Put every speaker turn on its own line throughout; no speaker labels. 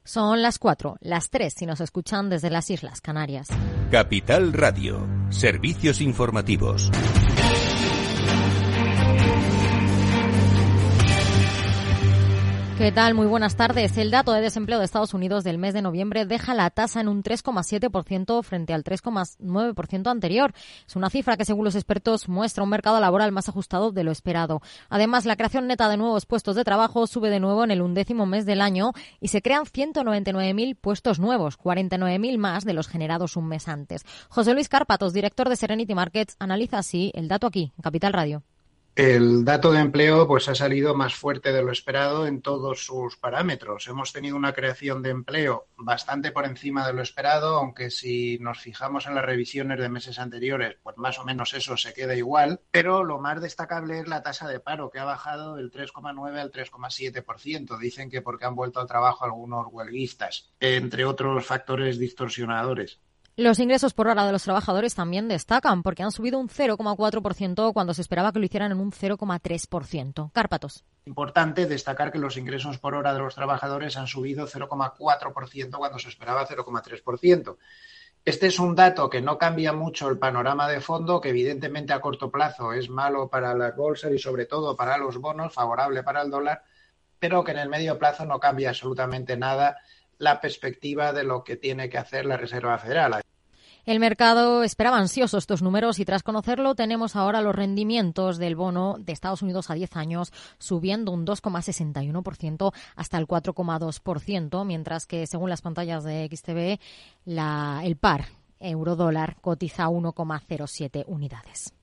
Son las 4, las 3 si nos escuchan desde las Islas Canarias.
Capital Radio, servicios informativos.
¿Qué tal? Muy buenas tardes. El dato de desempleo de Estados Unidos del mes de noviembre deja la tasa en un 3,7% frente al 3,9% anterior. Es una cifra que, según los expertos, muestra un mercado laboral más ajustado de lo esperado. Además, la creación neta de nuevos puestos de trabajo sube de nuevo en el 11º mes del año y se crean 199.000 puestos nuevos, 49.000 más de los generados un mes antes. José Luis Cárpatos, director de Serenity Markets, analiza así el dato aquí, en Capital Radio.
El dato de empleo pues ha salido más fuerte de lo esperado en todos sus parámetros. Hemos tenido una creación de empleo bastante por encima de lo esperado, aunque si nos fijamos en las revisiones de meses anteriores, pues más o menos eso se queda igual. Pero lo más destacable es la tasa de paro, que ha bajado del 3,9 al 3,7%. Dicen que porque han vuelto al trabajo algunos huelguistas, entre otros factores distorsionadores.
Los ingresos por hora de los trabajadores también destacan porque han subido un 0,4% cuando se esperaba que lo hicieran en un 0,3%. Cárpatos.
Importante destacar que los ingresos por hora de los trabajadores han subido 0,4% cuando se esperaba 0,3%. Este es un dato que no cambia mucho el panorama de fondo, que evidentemente a corto plazo es malo para las bolsas y sobre todo para los bonos, favorable para el dólar, pero que en el medio plazo no cambia absolutamente nada la perspectiva de lo que tiene que hacer la Reserva Federal.
El mercado esperaba ansioso estos números y tras conocerlo tenemos ahora los rendimientos del bono de Estados Unidos a 10 años subiendo un 2,61% hasta el 4,2%, mientras que según las pantallas de XTV el par euro-dólar cotiza 1,07 unidades.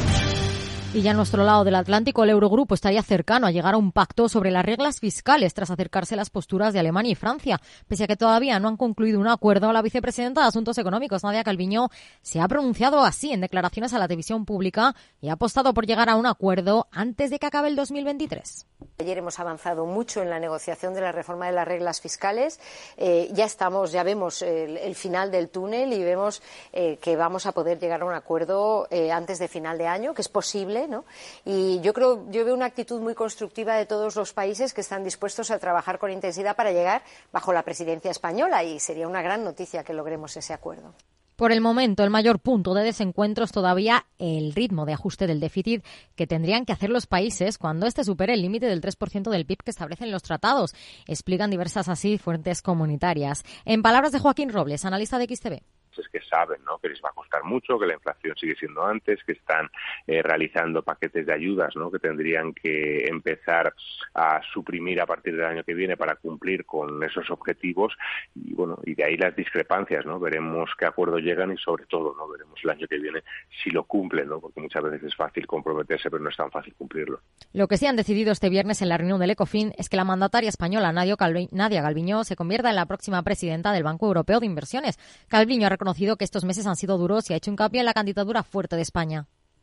Y ya a nuestro lado del Atlántico, el Eurogrupo estaría cercano a llegar a un pacto sobre las reglas fiscales tras acercarse a las posturas de Alemania y Francia. Pese a que todavía no han concluido un acuerdo, la vicepresidenta de Asuntos Económicos, Nadia Calviño, se ha pronunciado así en declaraciones a la televisión pública y ha apostado por llegar a un acuerdo antes de que acabe el 2023.
Ayer hemos avanzado mucho en la negociación de la reforma de las reglas fiscales. Ya vemos el final del túnel y vemos que vamos a poder llegar a un acuerdo antes de final de año, que es posible, ¿no? Y yo veo una actitud muy constructiva de todos los países que están dispuestos a trabajar con intensidad para llegar bajo la presidencia española y sería una gran noticia que logremos ese acuerdo.
Por el momento, el mayor punto de desencuentro es todavía el ritmo de ajuste del déficit que tendrían que hacer los países cuando este supere el límite del 3% del PIB que establecen los tratados, explican diversas así fuentes comunitarias. En palabras de Joaquín Robles, analista de XTV.
Es que saben, ¿no?, que les va a costar mucho, que la inflación sigue siendo antes, que están realizando paquetes de ayudas, ¿no?, que tendrían que empezar a suprimir a partir del año que viene para cumplir con esos objetivos y bueno, y de ahí las discrepancias, ¿no? Veremos qué acuerdo llegan y sobre todo, ¿no?, veremos el año que viene si lo cumplen, ¿no?, porque muchas veces es fácil comprometerse, pero no es tan fácil cumplirlo.
Lo que sí han decidido este viernes en la reunión del Ecofin es que la mandataria española Nadia Calviño se convierta en la próxima presidenta del Banco Europeo de Inversiones. Calviño ha reconocido que estos meses han sido duros y ha hecho hincapié en la candidatura fuerte de España.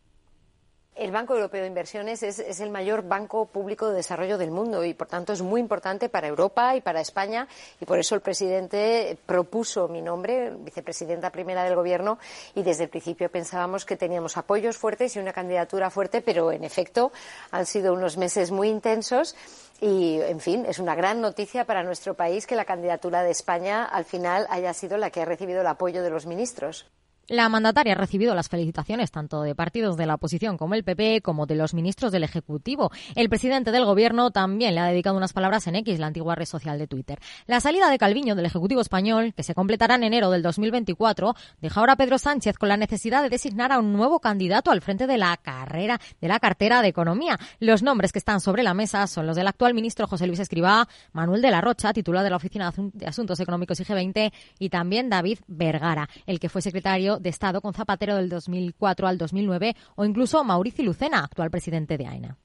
El Banco Europeo de Inversiones es el mayor banco público de desarrollo del mundo y, por tanto, es muy importante para Europa y para España y por eso el presidente propuso mi nombre, vicepresidenta primera del Gobierno, y desde el principio pensábamos que teníamos apoyos fuertes y una candidatura fuerte, pero en efecto han sido unos meses muy intensos y, en fin, es una gran noticia para nuestro país que la candidatura de España al final haya sido la que ha recibido el apoyo de los ministros.
La mandataria ha recibido las felicitaciones tanto de partidos de la oposición como el PP como de los ministros del Ejecutivo. El presidente del Gobierno también le ha dedicado unas palabras en X, la antigua red social de Twitter. La salida de Calviño del Ejecutivo español, que se completará en enero del 2024, deja ahora a Pedro Sánchez con la necesidad de designar a un nuevo candidato al frente de la cartera de Economía. Los nombres que están sobre la mesa son los del actual ministro José Luis Escrivá, Manuel de la Rocha, titular de la Oficina de Asuntos Económicos y G20, y también David Vergara, el que fue secretario de Estado con Zapatero del 2004 al 2009, o incluso Mauricio Lucena, actual presidente de AENA.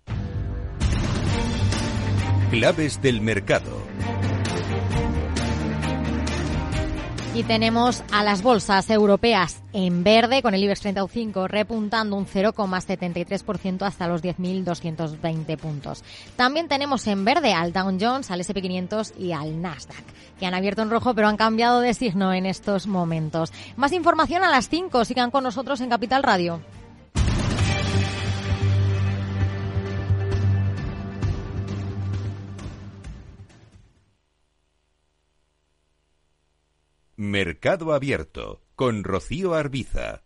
Claves del mercado.
Y tenemos a las bolsas europeas en verde, con el IBEX 35 repuntando un 0,73% hasta los 10.220 puntos. También tenemos en verde al Dow Jones, al S&P 500 y al Nasdaq, que han abierto en rojo pero han cambiado de signo en estos momentos. Más información a las 5. Sigan con nosotros en Capital Radio.
Mercado Abierto con Rocío Arbiza.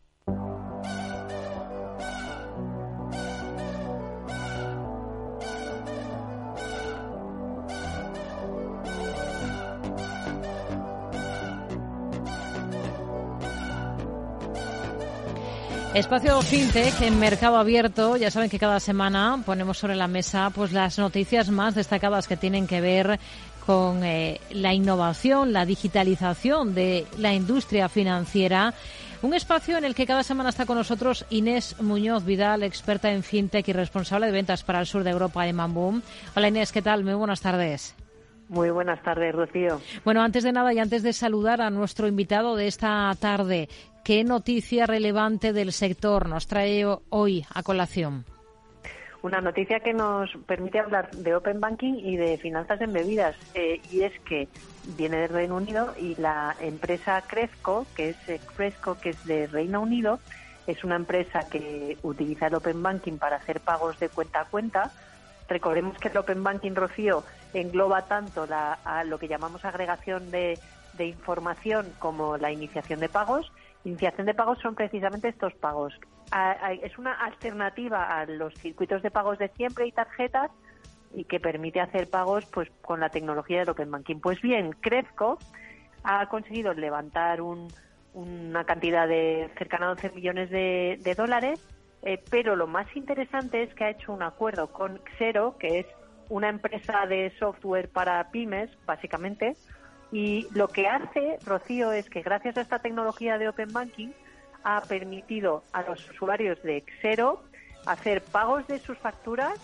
Espacio FinTech en Mercado Abierto. Ya saben que cada semana ponemos sobre la mesa pues las noticias más destacadas que tienen que ver con la innovación, la digitalización de la industria financiera. Un espacio en el que cada semana está con nosotros Inés Muñoz Vidal, experta en FinTech y responsable de ventas para el sur de Europa de Mamboom. Hola Inés, ¿qué tal? Muy buenas tardes.
Muy buenas tardes, Rocío.
Bueno, antes de nada y antes de saludar a nuestro invitado de esta tarde, ¿qué noticia relevante del sector nos trae hoy a colación?
Una noticia que nos permite hablar de Open Banking y de finanzas embebidas, y es que viene del Reino Unido y la empresa Cresco, que es de Reino Unido, es una empresa que utiliza el Open Banking para hacer pagos de cuenta a cuenta. Recordemos que el Open Banking, Rocío, engloba tanto a lo que llamamos agregación de información como la iniciación de pagos. Iniciación de pagos son precisamente estos pagos. Es una alternativa a los circuitos de pagos de siempre y tarjetas y que permite hacer pagos pues con la tecnología del Open Banking. Pues bien, Cresco ha conseguido levantar una cantidad de cercana a 11 millones de dólares, pero lo más interesante es que ha hecho un acuerdo con Xero, que es una empresa de software para pymes, básicamente, y lo que hace, Rocío, es que gracias a esta tecnología de Open Banking ha permitido a los usuarios de Xero hacer pagos de sus facturas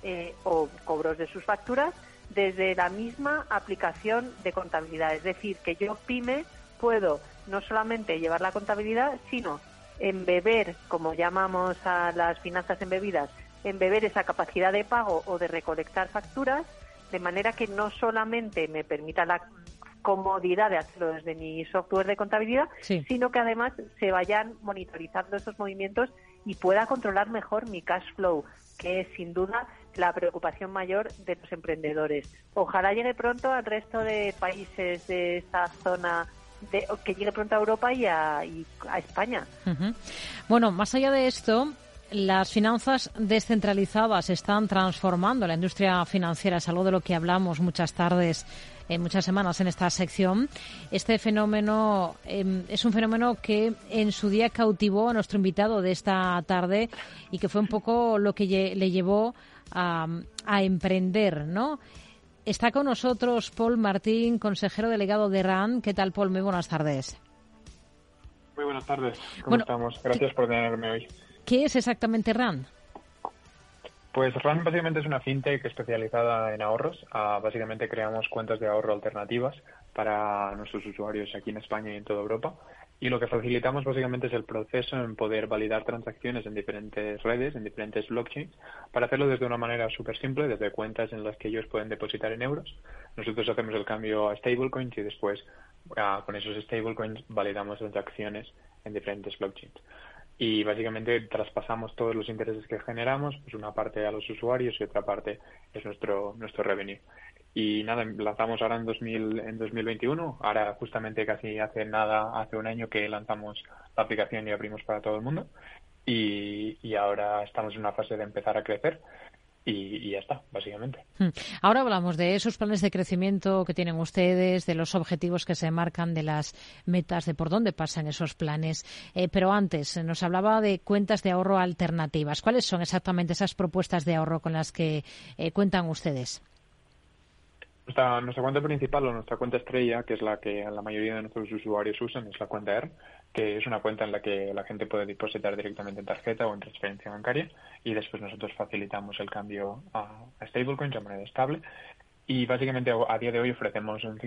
o cobros de sus facturas desde la misma aplicación de contabilidad. Es decir, que yo, pyme, puedo no solamente llevar la contabilidad, sino embeber, como llamamos a las finanzas embebidas, embeber esa capacidad de pago o de recolectar facturas, de manera que no solamente me permita la comodidad de hacerlo desde mi software de contabilidad, sí, sino que además se vayan monitorizando esos movimientos y pueda controlar mejor mi cash flow, que es sin duda la preocupación mayor de los emprendedores. Ojalá llegue pronto al resto de países de esta zona, que llegue pronto a Europa y a España.
Uh-huh. Bueno, más allá de esto, las finanzas descentralizadas están transformando la industria financiera. Es algo de lo que hablamos muchas tardes, muchas semanas en esta sección. Este fenómeno es un fenómeno que en su día cautivó a nuestro invitado de esta tarde y que fue un poco lo que le llevó a emprender, ¿no? Está con nosotros Paul Martín, consejero delegado de RAN. ¿Qué tal, Paul? Muy buenas tardes.
Muy buenas tardes. ¿Cómo estamos? Gracias por tenerme hoy.
¿Qué es exactamente RAN?
Pues RAN básicamente es una fintech especializada en ahorros. Básicamente creamos cuentas de ahorro alternativas para nuestros usuarios aquí en España y en toda Europa. Y lo que facilitamos básicamente es el proceso en poder validar transacciones en diferentes redes, en diferentes blockchains, para hacerlo desde una manera súper simple, desde cuentas en las que ellos pueden depositar en euros. Nosotros hacemos el cambio a stablecoins y después con esos stablecoins validamos transacciones en diferentes blockchains. Y básicamente traspasamos todos los intereses que generamos, pues una parte a los usuarios y otra parte es nuestro revenue. Y nada, lanzamos ahora en 2021, ahora justamente casi hace un año que lanzamos la aplicación y abrimos para todo el mundo y ahora estamos en una fase de empezar a crecer. Y ya está, básicamente.
Ahora hablamos de esos planes de crecimiento que tienen ustedes, de los objetivos que se marcan, de las metas, de por dónde pasan esos planes. Pero antes, nos hablaba de cuentas de ahorro alternativas. ¿Cuáles son exactamente esas propuestas de ahorro con las que cuentan ustedes?
Nuestra cuenta principal o nuestra cuenta estrella, que es la que la mayoría de nuestros usuarios usan, es la cuenta EARN, que es una cuenta en la que la gente puede depositar directamente en tarjeta o en transferencia bancaria y después nosotros facilitamos el cambio a stablecoins, a moneda estable. Y básicamente a día de hoy ofrecemos un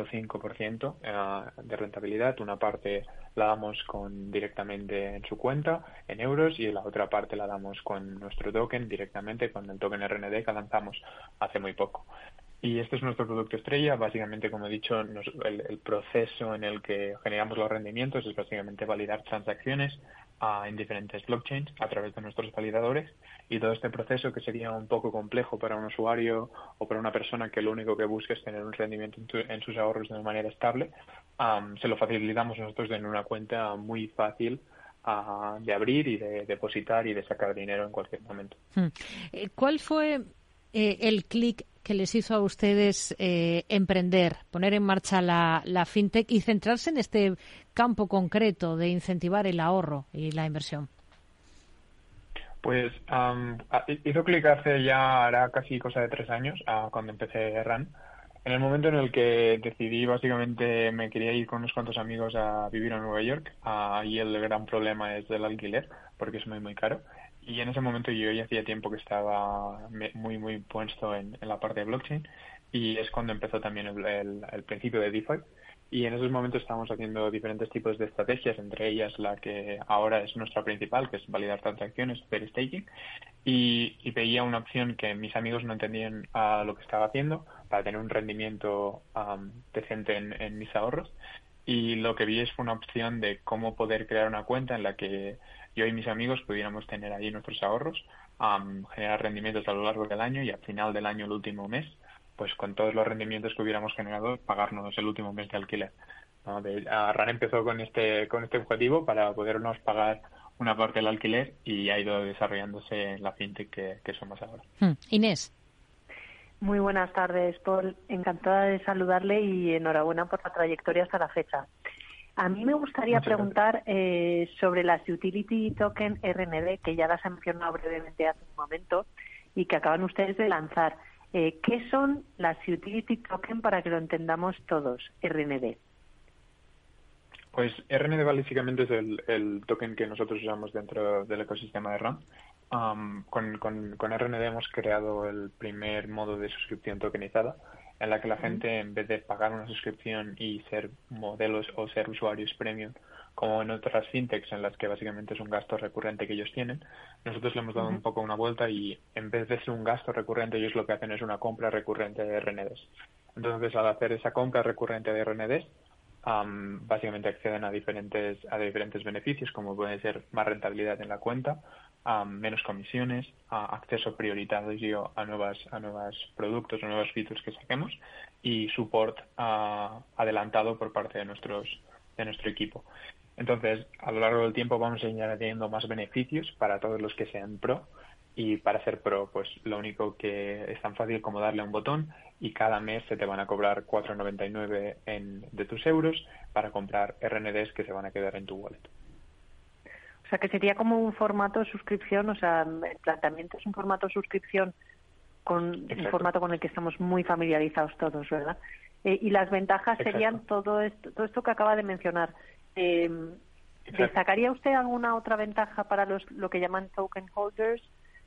5.5% de rentabilidad. Una parte la damos directamente en su cuenta, en euros, y la otra parte la damos con nuestro token directamente, con el token RND que lanzamos hace muy poco. Y este es nuestro producto estrella. Básicamente, como he dicho, el proceso en el que generamos los rendimientos es básicamente validar transacciones en diferentes blockchains a través de nuestros validadores, y todo este proceso, que sería un poco complejo para un usuario o para una persona que lo único que busca es tener un rendimiento en sus ahorros de una manera estable, se lo facilitamos nosotros en una cuenta muy fácil de abrir y de depositar y de sacar dinero en cualquier momento.
¿Cuál fue el clic que les hizo a ustedes emprender, poner en marcha la fintech y centrarse en este campo concreto de incentivar el ahorro y la inversión?
Pues hizo clic hará casi cosa de 3 años, cuando empecé RAN. En el momento en el que decidí, básicamente, me quería ir con unos cuantos amigos a vivir a Nueva York, y el gran problema es el alquiler, porque es muy, muy caro. Y en ese momento yo ya hacía tiempo que estaba muy, muy puesto en la parte de blockchain, y es cuando empezó también el principio de DeFi. Y en esos momentos estábamos haciendo diferentes tipos de estrategias, entre ellas la que ahora es nuestra principal, que es validar transacciones, hacer staking, y veía una opción que mis amigos no entendían lo que estaba haciendo para tener un rendimiento decente en mis ahorros. Y lo que vi fue una opción de cómo poder crear una cuenta en la que yo y mis amigos pudiéramos tener ahí nuestros ahorros, generar rendimientos a lo largo del año, y al final del año, el último mes, pues con todos los rendimientos que hubiéramos generado, pagarnos el último mes de alquiler, ¿no? RAN empezó con este objetivo para podernos pagar una parte del alquiler, y ha ido desarrollándose la fintech que somos ahora.
Inés.
Muy buenas tardes, Paul. Encantada de saludarle y enhorabuena por la trayectoria hasta la fecha. A mí me gustaría preguntar sobre las Utility Token RND, que ya las he mencionado brevemente hace un momento y que acaban ustedes de lanzar. ¿Qué son las Utility Token para que lo entendamos todos, RND?
Pues RND básicamente es el token que nosotros usamos dentro del ecosistema de RAM. Con RND hemos creado el primer modo de suscripción tokenizada, en la que la gente, en vez de pagar una suscripción y ser modelos o ser usuarios premium, como en otras fintechs en las que básicamente es un gasto recurrente que ellos tienen, nosotros le hemos dado un poco una vuelta, y en vez de ser un gasto recurrente, ellos lo que hacen es una compra recurrente de RNDs. Entonces, al hacer esa compra recurrente de RNDs, básicamente acceden a diferentes beneficios, como puede ser más rentabilidad en la cuenta, menos comisiones, acceso prioritario a nuevos productos o nuevos features que saquemos, y support adelantado por parte de nuestro equipo. Entonces, a lo largo del tiempo vamos a ir añadiendo más beneficios para todos los que sean pro, y para ser pro, pues lo único que es tan fácil como darle a un botón, y cada mes se te van a cobrar 4,99 de tus euros para comprar RNDs que se van a quedar en tu wallet.
O sea, que sería como un formato de suscripción, o sea, el planteamiento es un formato de suscripción un formato con el que estamos muy familiarizados todos, ¿verdad? Y las ventajas serían todo esto que acaba de mencionar. ¿Destacaría usted alguna otra ventaja para lo que llaman token holders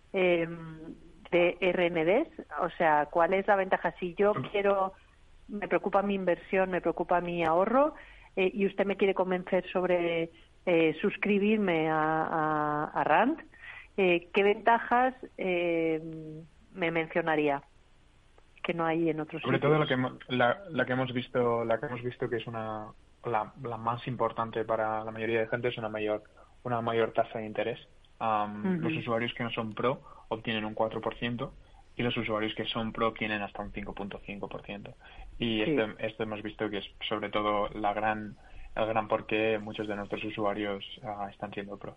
de RNDs? O sea, ¿cuál es la ventaja? Si yo me preocupa mi inversión, me preocupa mi ahorro, y usted me quiere convencer sobre suscribirme a RAND, ¿qué ventajas me mencionaría que no hay en otros
sobre
sitios?
todo la que hemos visto que es la más importante para la mayoría de gente, es una mayor tasa de interés. Los usuarios que no son pro obtienen un 4%, y los usuarios que son pro obtienen hasta un 5.5%. Y esto hemos visto que es sobre todo el gran por qué muchos de nuestros usuarios están siendo pros.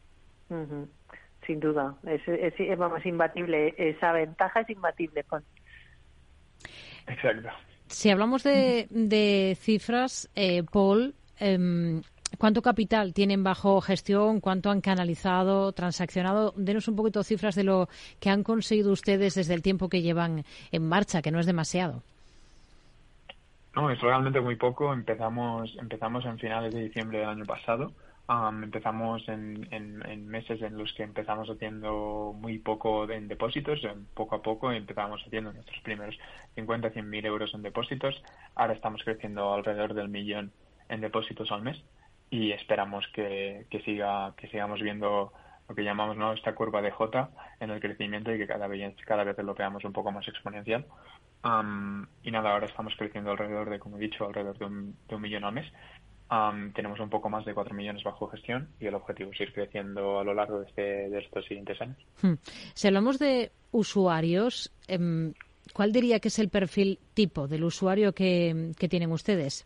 Sin duda, es imbatible, esa ventaja es imbatible.
Exacto.
Si hablamos de cifras, Paul, ¿cuánto capital tienen bajo gestión? ¿Cuánto han canalizado, transaccionado? Denos un poquito de cifras de lo que han conseguido ustedes desde el tiempo que llevan en marcha, que no es demasiado.
No, es realmente muy poco. Empezamos en finales de diciembre del año pasado. Empezamos en meses en los que empezamos haciendo muy poco en depósitos, poco a poco empezamos haciendo nuestros primeros 50, 100.000 euros en depósitos. Ahora estamos creciendo alrededor del 1.000.000 en depósitos al mes, y esperamos que sigamos viendo lo que llamamos, ¿no?, esta curva de J en el crecimiento, y que cada vez lo veamos un poco más exponencial. Y nada, ahora estamos creciendo alrededor de, como he dicho, alrededor de un millón al mes. Tenemos un poco más de 4 millones bajo gestión y el objetivo es ir creciendo a lo largo de estos siguientes años.
Si hablamos de usuarios, ¿cuál diría que es el perfil tipo del usuario que tienen ustedes?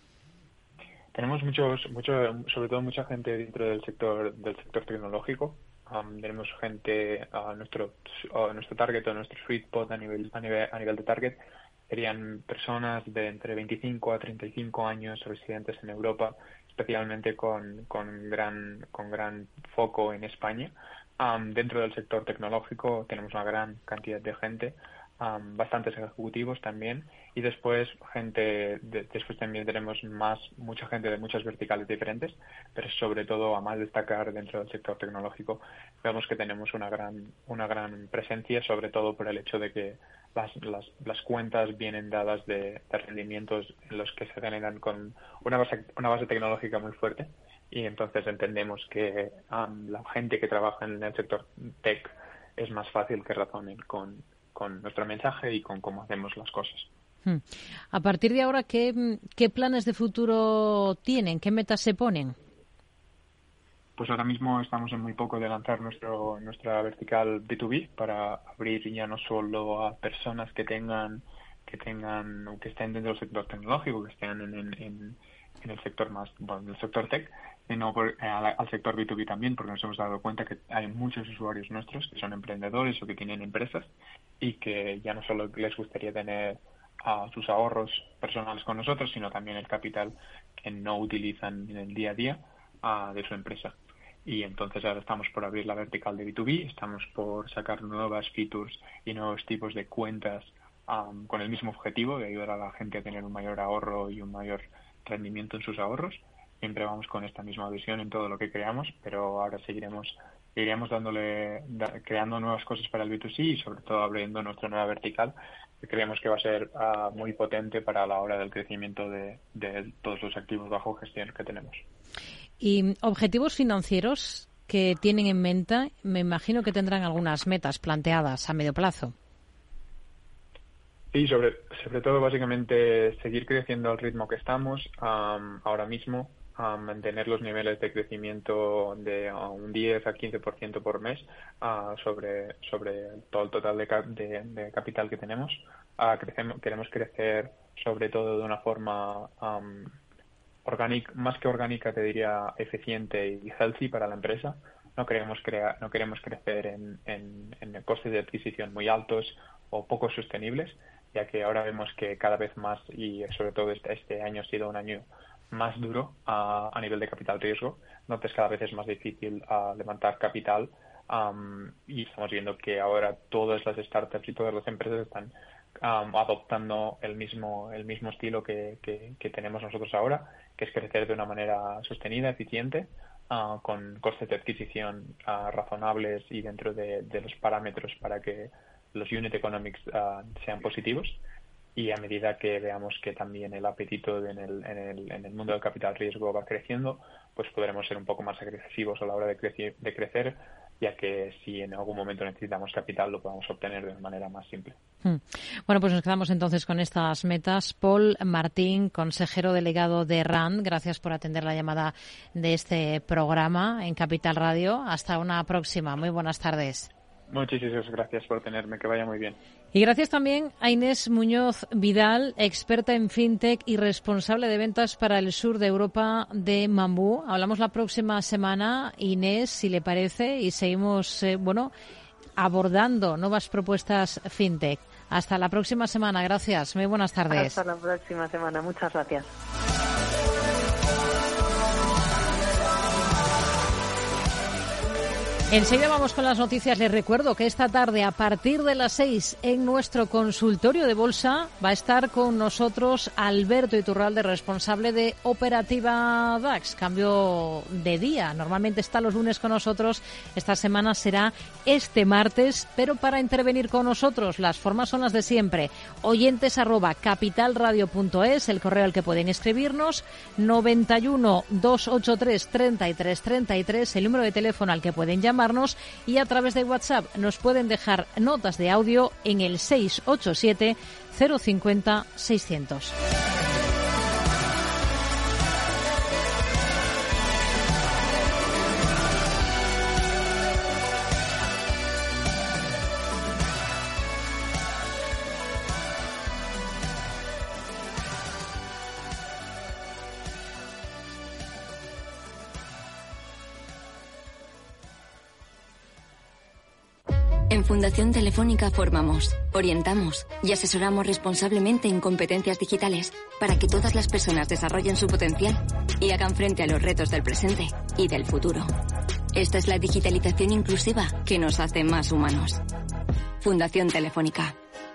Tenemos sobre todo mucha gente dentro del sector tecnológico. Tenemos gente nuestro target o nuestro sweet spot a nivel de target serían personas de entre 25 a 35 años residentes en Europa, especialmente con gran foco en España. Dentro del sector tecnológico tenemos una gran cantidad de gente, bastantes ejecutivos también, y después también tenemos mucha gente de muchas verticales diferentes, pero sobre todo, a más destacar dentro del sector tecnológico, vemos que tenemos una gran presencia, sobre todo por el hecho de que las cuentas vienen dadas de rendimientos en los que se generan con una base tecnológica muy fuerte, y entonces entendemos que la gente que trabaja en el sector tech es más fácil que razonen con nuestro mensaje y con cómo hacemos las cosas.
A partir de ahora, ¿qué planes de futuro tienen? ¿Qué metas se ponen?
Pues ahora mismo estamos en muy poco de lanzar nuestra vertical B2B para abrir ya no solo a personas que estén dentro del sector tecnológico, que estén en el sector del sector tech, sino al sector B2B también, porque nos hemos dado cuenta que hay muchos usuarios nuestros que son emprendedores o que tienen empresas y que ya no solo les gustaría tener sus ahorros personales con nosotros, sino también el capital que no utilizan en el día a día de su empresa. Y entonces ahora estamos por abrir la vertical de B2B, estamos por sacar nuevas features y nuevos tipos de cuentas con el mismo objetivo de ayudar a la gente a tener un mayor ahorro y un mayor rendimiento en sus ahorros. Siempre vamos con esta misma visión en todo lo que creamos, pero ahora seguiremos creando nuevas cosas para el B2C y sobre todo abriendo nuestra nueva vertical, que creemos que va a ser muy potente para la hora del crecimiento de todos los activos bajo gestión que tenemos.
¿Y objetivos financieros que tienen en mente? Me imagino que tendrán algunas metas planteadas a medio plazo.
Sí, sobre todo básicamente seguir creciendo al ritmo que estamos ahora mismo, mantener los niveles de crecimiento de un 10 a 15% por mes sobre todo el total de capital que tenemos. Queremos crecer sobre todo de una forma orgánica, más que orgánica, te diría eficiente y healthy para la empresa. No queremos crecer en costes de adquisición muy altos o poco sostenibles, ya que ahora vemos que cada vez más, y sobre todo este año ha sido un año más duro a nivel de capital riesgo, entonces cada vez es más difícil levantar capital y estamos viendo que ahora todas las startups y todas las empresas están adoptando el mismo estilo que tenemos nosotros ahora, que es crecer de una manera sostenida, eficiente, con costes de adquisición razonables y dentro de los parámetros para que los unit economics sean positivos. Y a medida que veamos que también el apetito en el mundo del capital riesgo va creciendo, pues podremos ser un poco más agresivos a la hora de crecer, ya que si en algún momento necesitamos capital lo podamos obtener de una manera más simple.
Bueno, pues nos quedamos entonces con estas metas. Paul Martín, consejero delegado de RAND, gracias por atender la llamada de este programa en Capital Radio. Hasta una próxima. Muy buenas tardes.
Muchísimas gracias por tenerme. Que vaya muy bien.
Y gracias también a Inés Muñoz Vidal, experta en fintech y responsable de ventas para el sur de Europa de Mambú. Hablamos la próxima semana, Inés, si le parece, y seguimos abordando nuevas propuestas fintech. Hasta la próxima semana. Gracias. Muy buenas tardes.
Hasta la próxima semana. Muchas gracias.
Enseguida vamos con las noticias. Les recuerdo que esta tarde, a partir de las 6, en nuestro consultorio de bolsa, va a estar con nosotros Alberto Iturralde, responsable de Operativa DAX. Cambio de día. Normalmente está los lunes con nosotros. Esta semana será este martes, pero para intervenir con nosotros, las formas son las de siempre. oyentes@capitalradio.es, el correo al que pueden escribirnos, 91 283 33 33, el número de teléfono al que pueden llamar, llamarnos y a través de WhatsApp nos pueden dejar notas de audio en el 687 050 600.
En Fundación Telefónica formamos, orientamos y asesoramos responsablemente en competencias digitales para que todas las personas desarrollen su potencial y hagan frente a los retos del presente y del futuro. Esta es la digitalización inclusiva que nos hace más humanos. Fundación Telefónica.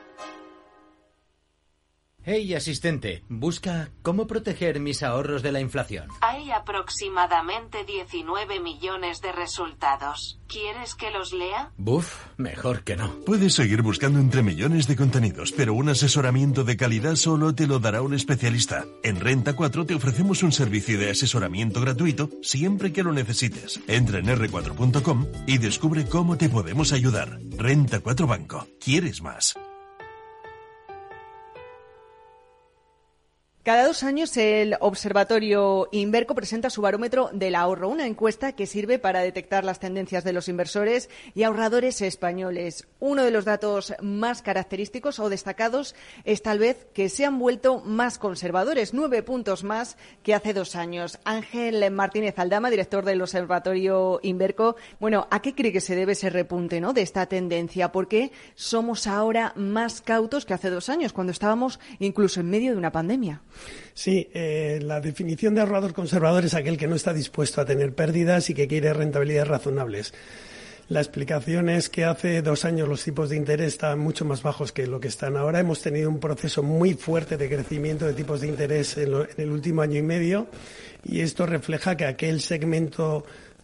Hey, asistente, busca cómo proteger mis ahorros de la inflación.
Hay aproximadamente 19 millones de resultados. ¿Quieres que los lea?
Buf, mejor que no.
Puedes seguir buscando entre millones de contenidos, pero un asesoramiento de calidad solo te lo dará un especialista. En Renta 4 te ofrecemos un servicio de asesoramiento gratuito siempre que lo necesites. Entra en r4.com y descubre cómo te podemos ayudar. Renta 4 Banco. ¿Quieres más?
Cada 2 años el Observatorio Inverco presenta su barómetro del ahorro, una encuesta que sirve para detectar las tendencias de los inversores y ahorradores españoles. Uno de los datos más característicos o destacados es tal vez que se han vuelto más conservadores, 9 puntos más que hace 2 años. Ángel Martínez Aldama, director del Observatorio Inverco. Bueno, ¿a qué cree que se debe ese repunte, de esta tendencia? ¿Por qué somos ahora más cautos que hace 2 años, cuando estábamos incluso en medio de una pandemia?
Sí, la definición de ahorrador conservador es aquel que no está dispuesto a tener pérdidas y que quiere rentabilidades razonables. La explicación es que hace 2 años los tipos de interés estaban mucho más bajos que lo que están ahora. Hemos tenido un proceso muy fuerte de crecimiento de tipos de interés en el último año y medio, y esto refleja que aquel segmento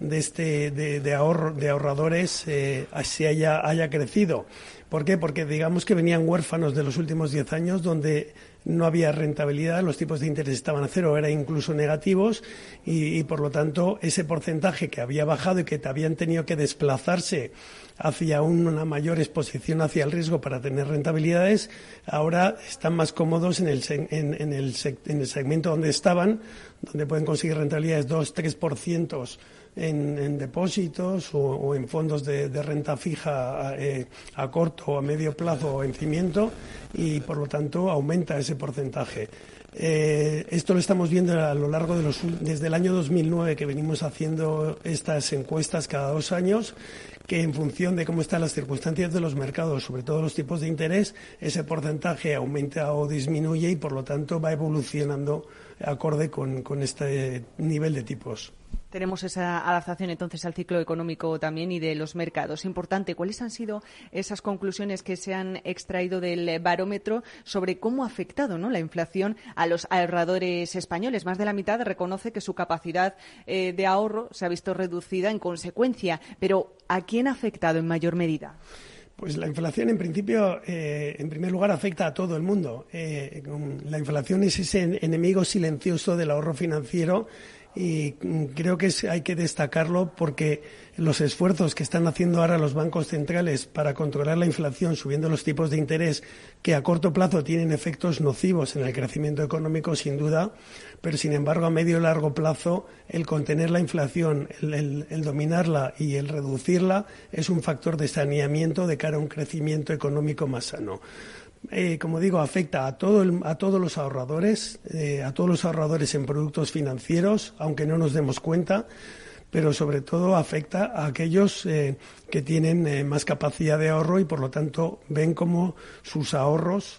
de ahorradores se haya crecido. ¿Por qué? Porque digamos que venían huérfanos de los últimos 10 años, donde no había rentabilidad, los tipos de interés estaban a cero, eran incluso negativos, y por lo tanto ese porcentaje que había bajado y que habían tenido que desplazarse hacia una mayor exposición hacia el riesgo para tener rentabilidades, ahora están más cómodos en el segmento donde estaban, donde pueden conseguir rentabilidades 2-3% en depósitos o en fondos de renta fija a corto o a medio plazo o en cimiento, y por lo tanto aumenta ese porcentaje. Esto lo estamos viendo a lo largo desde el año 2009, que venimos haciendo estas encuestas cada 2 años, que en función de cómo están las circunstancias de los mercados, sobre todo los tipos de interés, ese porcentaje aumenta o disminuye y por lo tanto va evolucionando acorde con este nivel de tipos.
Tenemos esa adaptación entonces al ciclo económico también y de los mercados. Importante, ¿cuáles han sido esas conclusiones que se han extraído del barómetro sobre cómo ha afectado, la inflación a los ahorradores españoles? Más de la mitad reconoce que su capacidad de ahorro se ha visto reducida en consecuencia. Pero ¿a quién ha afectado en mayor medida?
Pues la inflación, en principio, en primer lugar, afecta a todo el mundo. La inflación es ese enemigo silencioso del ahorro financiero, y creo que hay que destacarlo porque los esfuerzos que están haciendo ahora los bancos centrales para controlar la inflación, subiendo los tipos de interés, que a corto plazo tienen efectos nocivos en el crecimiento económico, sin duda, pero sin embargo a medio y largo plazo el contener la inflación, el dominarla y el reducirla es un factor de saneamiento de cara a un crecimiento económico más sano. Como digo, afecta a todos los ahorradores, en productos financieros, aunque no nos demos cuenta, pero sobre todo afecta a aquellos que tienen más capacidad de ahorro y por lo tanto ven como sus ahorros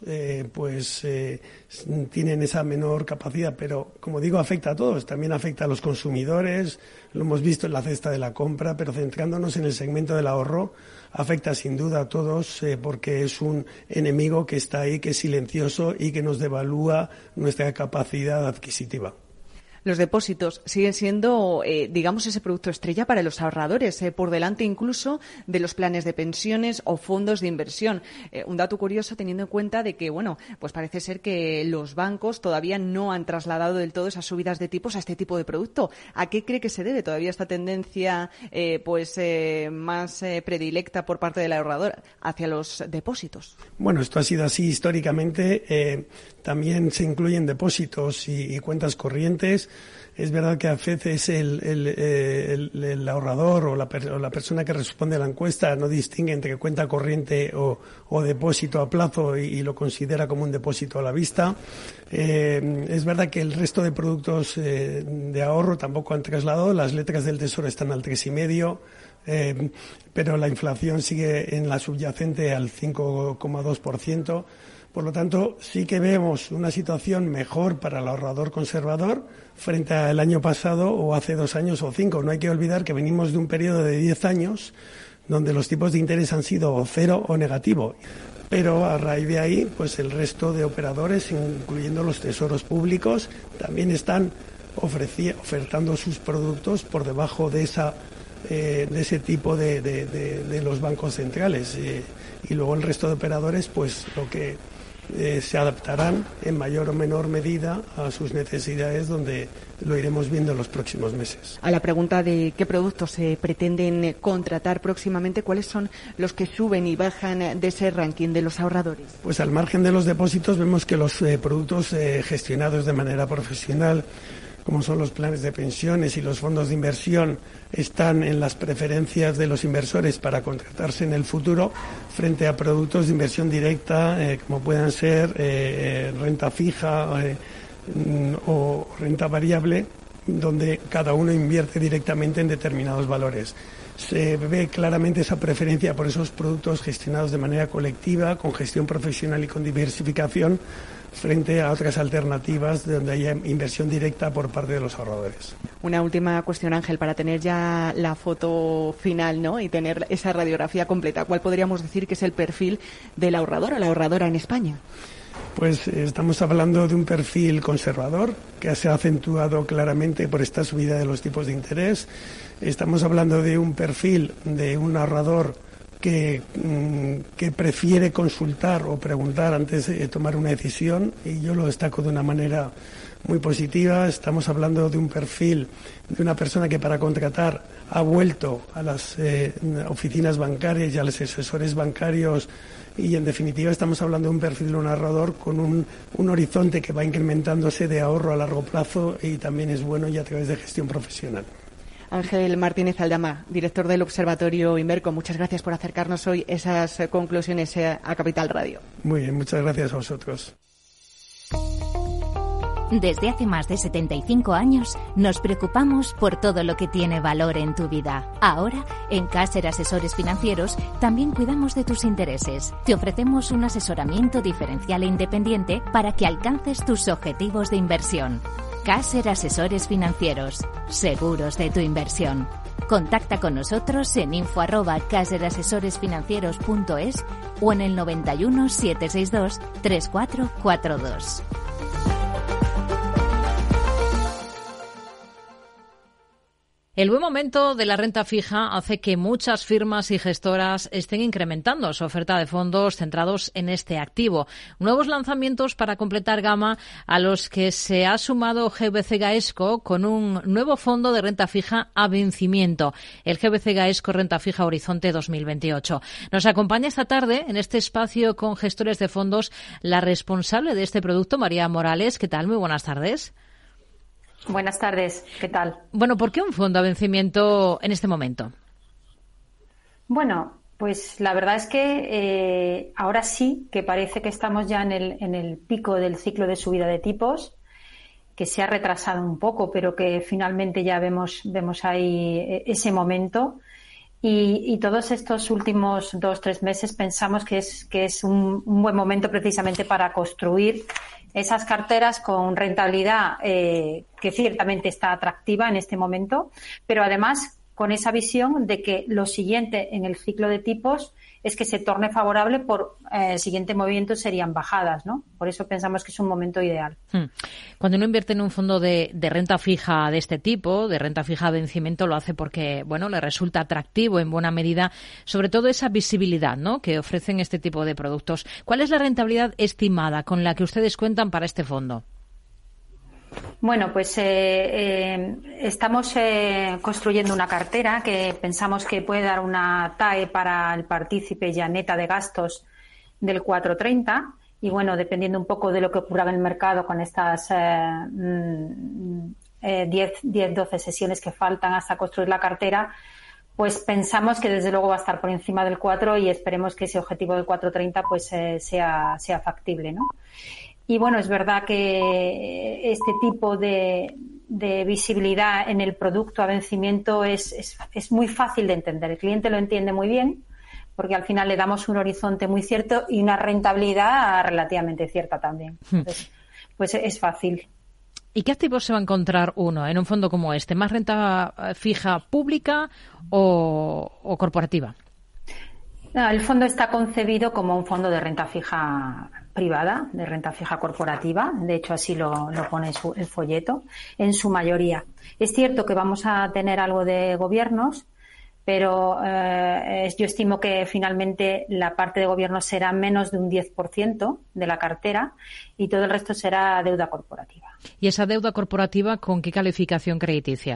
tienen esa menor capacidad. Pero como digo, afecta a todos, también afecta a los consumidores, lo hemos visto en la cesta de la compra, pero centrándonos en el segmento del ahorro, afecta sin duda a todos porque es un enemigo que está ahí, que es silencioso y que nos devalúa nuestra capacidad adquisitiva.
Los depósitos siguen siendo, digamos, ese producto estrella para los ahorradores, por delante incluso de los planes de pensiones o fondos de inversión. Un dato curioso teniendo en cuenta de que, bueno, pues parece ser que los bancos todavía no han trasladado del todo esas subidas de tipos a este tipo de producto. ¿A qué cree que se debe todavía esta tendencia más predilecta por parte del ahorrador hacia los depósitos?
Bueno, esto ha sido así históricamente. También se incluyen depósitos y cuentas corrientes. Es verdad que a veces el ahorrador o la persona que responde a la encuesta no distingue entre cuenta corriente o depósito a plazo y lo considera como un depósito a la vista. Es verdad que el resto de productos de ahorro tampoco han trasladado. Las letras del Tesoro están al 3,5%, pero la inflación sigue en la subyacente al 5,2%. Por lo tanto, sí que vemos una situación mejor para el ahorrador conservador frente al año pasado o hace 2 años o 5. No hay que olvidar que venimos de un periodo de 10 años donde los tipos de interés han sido 0 o negativo. Pero a raíz de ahí, pues el resto de operadores, incluyendo los tesoros públicos, también están ofertando sus productos por debajo de ese tipo de los bancos centrales. Y luego el resto de operadores, pues lo que se adaptarán en mayor o menor medida a sus necesidades, donde lo iremos viendo en los próximos meses.
A la pregunta de qué productos se pretenden contratar próximamente, ¿cuáles son los que suben y bajan de ese ranking de los ahorradores?
Pues al margen de los depósitos vemos que los productos gestionados de manera profesional, como son los planes de pensiones y los fondos de inversión, están en las preferencias de los inversores para contratarse en el futuro frente a productos de inversión directa, como puedan ser renta fija o renta variable, donde cada uno invierte directamente en determinados valores. Se ve claramente esa preferencia por esos productos gestionados de manera colectiva, con gestión profesional y con diversificación, frente a otras alternativas donde haya inversión directa por parte de los ahorradores.
Una última cuestión, Ángel, para tener ya la foto final, ¿no?, y tener esa radiografía completa. ¿Cuál podríamos decir que es el perfil del ahorrador o la ahorradora en España?
Pues estamos hablando de un perfil conservador que se ha acentuado claramente por esta subida de los tipos de interés. Estamos hablando de un perfil de un ahorrador que prefiere consultar o preguntar antes de tomar una decisión, y yo lo destaco de una manera muy positiva. Estamos hablando de un perfil de una persona que para contratar ha vuelto a las oficinas bancarias y a los asesores bancarios, y en definitiva estamos hablando de un perfil de un ahorrador con un horizonte que va incrementándose de ahorro a largo plazo, y también es bueno y a través de gestión profesional.
Ángel Martínez Aldama, director del Observatorio Inverco, muchas gracias por acercarnos hoy esas conclusiones a Capital Radio.
Muy bien, muchas gracias a vosotros.
Desde hace más de 75 años nos preocupamos por todo lo que tiene valor en tu vida. Ahora, en Caser Asesores Financieros, también cuidamos de tus intereses. Te ofrecemos un asesoramiento diferencial e independiente para que alcances tus objetivos de inversión. Caser Asesores Financieros, seguros de tu inversión. Contacta con nosotros en info@caserasesoresfinancieros.es o en el 91 762 3442.
El buen momento de la renta fija hace que muchas firmas y gestoras estén incrementando su oferta de fondos centrados en este activo. Nuevos lanzamientos para completar gama a los que se ha sumado GBC Gaesco con un nuevo fondo de renta fija a vencimiento, el GBC Gaesco Renta Fija Horizonte 2028. Nos acompaña esta tarde en este espacio con gestores de fondos la responsable de este producto, María Morales. ¿Qué tal? Muy buenas tardes.
Buenas tardes, ¿qué tal?
Bueno, ¿por qué un fondo a vencimiento en este momento?
Bueno, pues la verdad es que ahora sí que parece que estamos ya en el pico del ciclo de subida de tipos, que se ha retrasado un poco, pero que finalmente ya vemos ahí ese momento. Y todos estos últimos 2-3 meses pensamos que es un buen momento precisamente para construir esas carteras con rentabilidad que ciertamente está atractiva en este momento, pero además con esa visión de que lo siguiente en el ciclo de tipos es que se torne favorable por el siguiente movimiento serían bajadas, ¿no? Por eso pensamos que es un momento ideal.
Cuando uno invierte en un fondo de renta fija de este tipo, de renta fija de vencimiento, lo hace porque, bueno, le resulta atractivo en buena medida, sobre todo esa visibilidad, ¿no?, que ofrecen este tipo de productos. ¿Cuál es la rentabilidad estimada con la que ustedes cuentan para este fondo?
Bueno, pues estamos construyendo una cartera que pensamos que puede dar una TAE para el partícipe ya neta de gastos del 4,30 y bueno, dependiendo un poco de lo que ocurra en el mercado con estas 10-12 sesiones que faltan hasta construir la cartera, pues pensamos que desde luego va a estar por encima del 4 y esperemos que ese objetivo del 4,30 pues sea factible, ¿no? Y bueno, es verdad que este tipo de visibilidad en el producto a vencimiento es muy fácil de entender. El cliente lo entiende muy bien porque al final le damos un horizonte muy cierto y una rentabilidad relativamente cierta también. Entonces, pues es fácil.
¿Y qué activos se va a encontrar uno en un fondo como este? ¿Más renta fija pública o corporativa?
No, el fondo está concebido como un fondo de renta fija privada, de renta fija corporativa. De hecho, así lo pone el folleto, en su mayoría. Es cierto que vamos a tener algo de gobiernos, pero yo estimo que finalmente la parte de gobierno será menos de un 10% de la cartera y todo el resto será deuda corporativa.
¿Y esa deuda corporativa con qué calificación crediticia?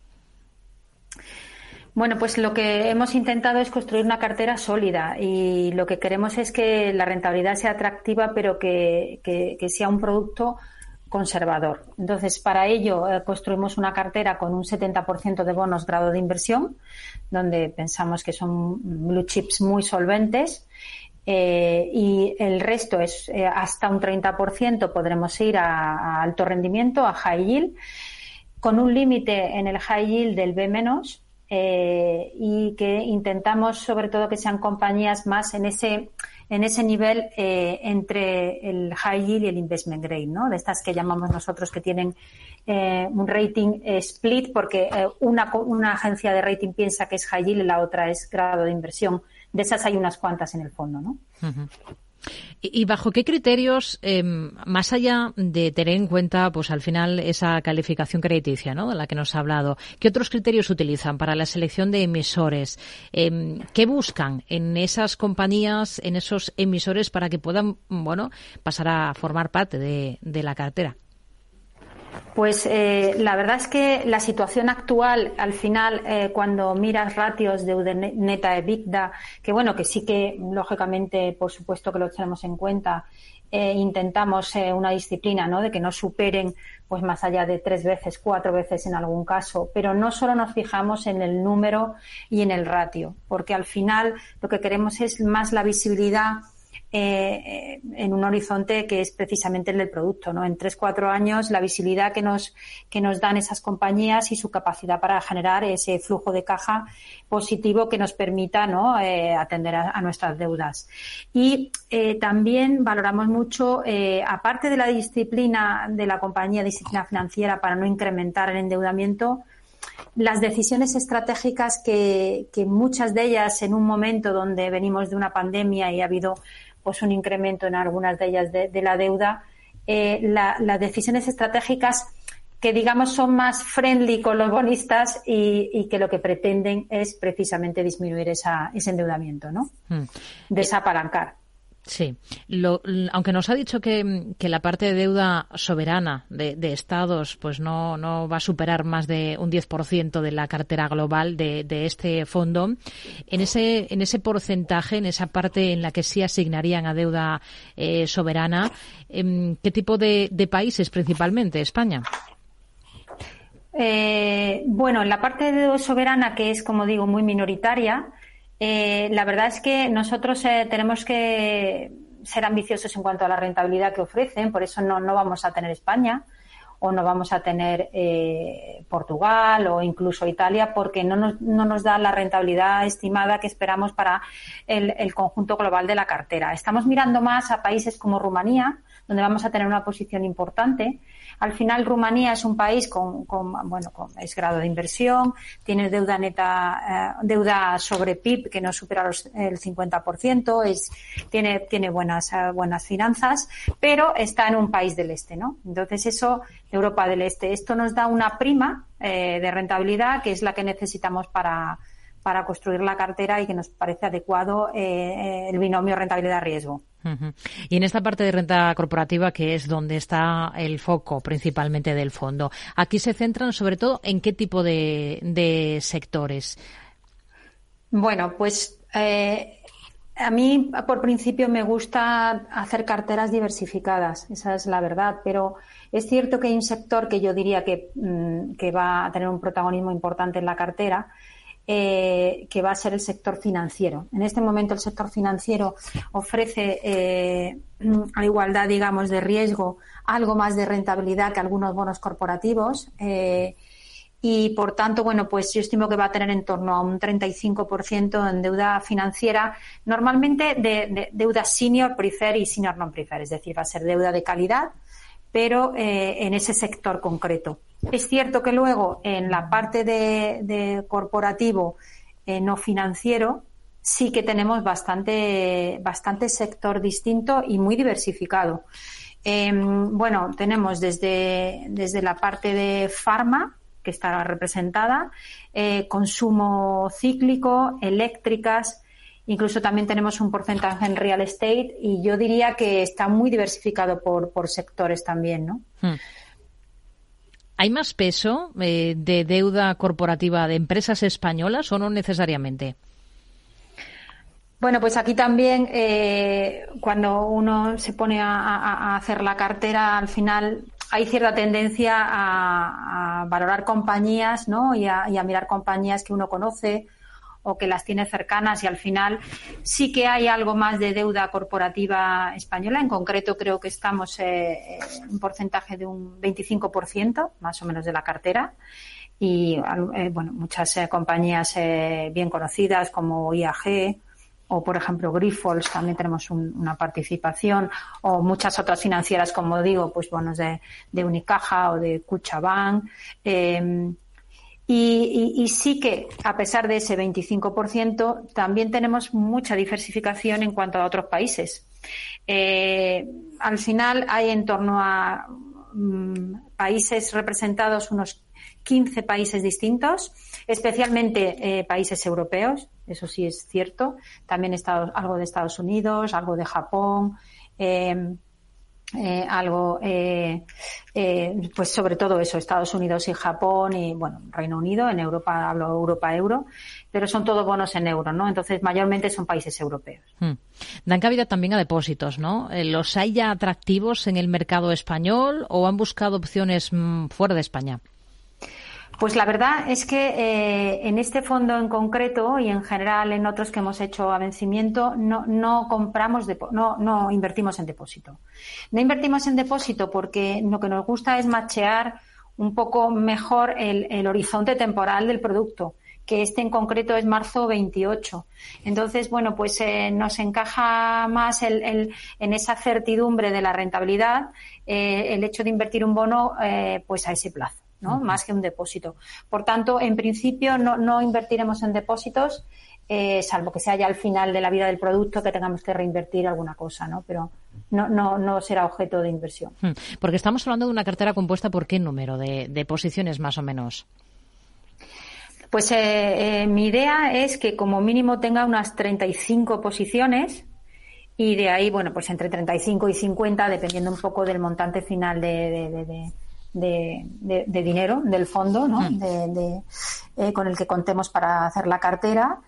Bueno, pues lo que hemos intentado es construir una cartera sólida y lo que queremos es que la rentabilidad sea atractiva, pero que sea un producto conservador. Entonces, para ello construimos una cartera con un 70% de bonos grado de inversión, donde pensamos que son blue chips muy solventes, y el resto es hasta un 30% podremos ir a alto rendimiento, a high yield, con un límite en el high yield del B-, y que intentamos sobre todo que sean compañías más en ese nivel entre el high yield y el investment grade, ¿no? De estas que llamamos nosotros que tienen un rating split porque una agencia de rating piensa que es high yield y la otra es grado de inversión. De esas hay unas cuantas en el fondo, ¿no?
Uh-huh. ¿Y bajo qué criterios, más allá de tener en cuenta, pues al final, esa calificación crediticia, ¿no?, de la que nos ha hablado, qué otros criterios utilizan para la selección de emisores? ¿Qué buscan en esas compañías, en esos emisores, para que puedan, bueno, pasar a formar parte de la cartera?
Pues la verdad es que la situación actual, al final, cuando miras ratios deuda neta EBITDA, que bueno, que sí que lógicamente, por supuesto que lo tenemos en cuenta, intentamos una disciplina, ¿no?, de que no superen pues más allá de 3 veces, 4 veces en algún caso, pero no solo nos fijamos en el número y en el ratio, porque al final lo que queremos es más la visibilidad en un horizonte que es precisamente el del producto, ¿no? En 3-4 años la visibilidad que nos dan esas compañías y su capacidad para generar ese flujo de caja positivo que nos permita, ¿no?, atender a nuestras deudas. Y también valoramos mucho, aparte de la disciplina de la compañía, disciplina financiera para no incrementar el endeudamiento, las decisiones estratégicas que muchas de ellas en un momento donde venimos de una pandemia y ha habido pues un incremento en algunas de ellas de la deuda, las decisiones estratégicas que digamos son más friendly con los bonistas y que lo que pretenden es precisamente disminuir ese endeudamiento, ¿no? Desapalancar.
Sí, aunque nos ha dicho que la parte de deuda soberana de estados pues no va a superar más de un 10% de la cartera global de este fondo, en ese porcentaje, en esa parte en la que sí asignarían a deuda soberana, ¿qué tipo de países principalmente? ¿España?
Bueno, en la parte de deuda soberana, que es, como digo, muy minoritaria, la verdad es que nosotros tenemos que ser ambiciosos en cuanto a la rentabilidad que ofrecen, por eso no vamos a tener España. o no vamos a tener Portugal o incluso Italia, porque no nos da la rentabilidad estimada que esperamos para el conjunto global de la cartera. Estamos mirando más a países como Rumanía, donde vamos a tener una posición importante. Al final, Rumanía es un país con es grado de inversión, tiene deuda neta, deuda sobre PIB que no supera el 50%, tiene buenas finanzas, pero está en un país del este, ¿no? Entonces, eso, de Europa del Este, esto nos da una prima de rentabilidad que es la que necesitamos para construir la cartera y que nos parece adecuado el binomio rentabilidad-riesgo.
Uh-huh. Y en esta parte de renta corporativa, que es donde está el foco principalmente del fondo, aquí se centran sobre todo en qué tipo de sectores.
Bueno, pues a mí por principio me gusta hacer carteras diversificadas, esa es la verdad, pero es cierto que hay un sector que yo diría que va a tener un protagonismo importante en la cartera, que va a ser el sector financiero. En este momento el sector financiero ofrece a igualdad, digamos, de riesgo, algo más de rentabilidad que algunos bonos corporativos y, por tanto, bueno, pues yo estimo que va a tener en torno a un 35% en deuda financiera, normalmente de deuda senior preferred y senior non preferred, es decir, va a ser deuda de calidad, pero en ese sector concreto. Es cierto que luego en la parte de corporativo no financiero sí que tenemos bastante sector distinto y muy diversificado. Bueno, tenemos desde la parte de farma, que está representada, consumo cíclico, eléctricas, incluso también tenemos un porcentaje en real estate y yo diría que está muy diversificado por sectores también, ¿no?
¿Hay más peso de deuda corporativa de empresas españolas o no necesariamente?
Bueno, pues aquí también cuando uno se pone a hacer la cartera, al final hay cierta tendencia a valorar compañías, ¿no? Y a mirar compañías que uno conoce o que las tiene cercanas, y al final sí que hay algo más de deuda corporativa española. En concreto creo que estamos en un porcentaje de un 25% más o menos de la cartera, y bueno, muchas compañías bien conocidas como IAG o, por ejemplo, Grifols, también tenemos una participación, o muchas otras financieras, como digo, pues bonos de Unicaja o de Cuchabank. Y sí que, a pesar de ese 25%, también tenemos mucha diversificación en cuanto a otros países. Al final hay en torno a países representados, unos 15 países distintos, especialmente países europeos, eso sí es cierto. También algo de Estados Unidos, algo de Japón, pues sobre todo eso, Estados Unidos y Japón y, bueno, Reino Unido. En Europa hablo Europa-euro, pero son todos bonos en euro, ¿no? Entonces, mayormente son países europeos.
Dan cabida también a depósitos, ¿no? ¿Los hay ya atractivos en el mercado español o han buscado opciones fuera de España?
Pues la verdad es que en este fondo en concreto y en general en otros que hemos hecho a vencimiento no compramos, no invertimos en depósito. No invertimos en depósito porque lo que nos gusta es machear un poco mejor el horizonte temporal del producto, que en concreto es marzo 28. Entonces, bueno, pues nos encaja más en esa certidumbre de la rentabilidad el hecho de invertir un bono pues a ese plazo, ¿no? Más que un depósito. Por tanto, en principio no invertiremos en depósitos, salvo que sea ya al final de la vida del producto que tengamos que reinvertir alguna cosa, ¿no? Pero no será objeto de inversión.
Porque estamos hablando de una cartera compuesta por ¿qué número de posiciones más o menos?
Pues mi idea es que como mínimo tenga unas 35 posiciones y de ahí, bueno, pues entre 35 y 50, dependiendo un poco del montante final de dinero del fondo, ¿no? Con el que contemos para hacer la cartera